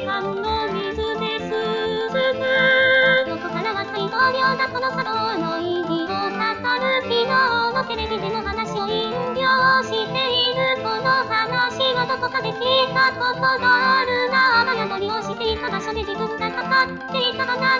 間の水で進む。どこからは大統領がこの茶道の意義を語る。昨日のテレビでの話を引用している。この話はどこかで聞いたことがあるな。雨宿りをしていた場所で自分がかかっていた花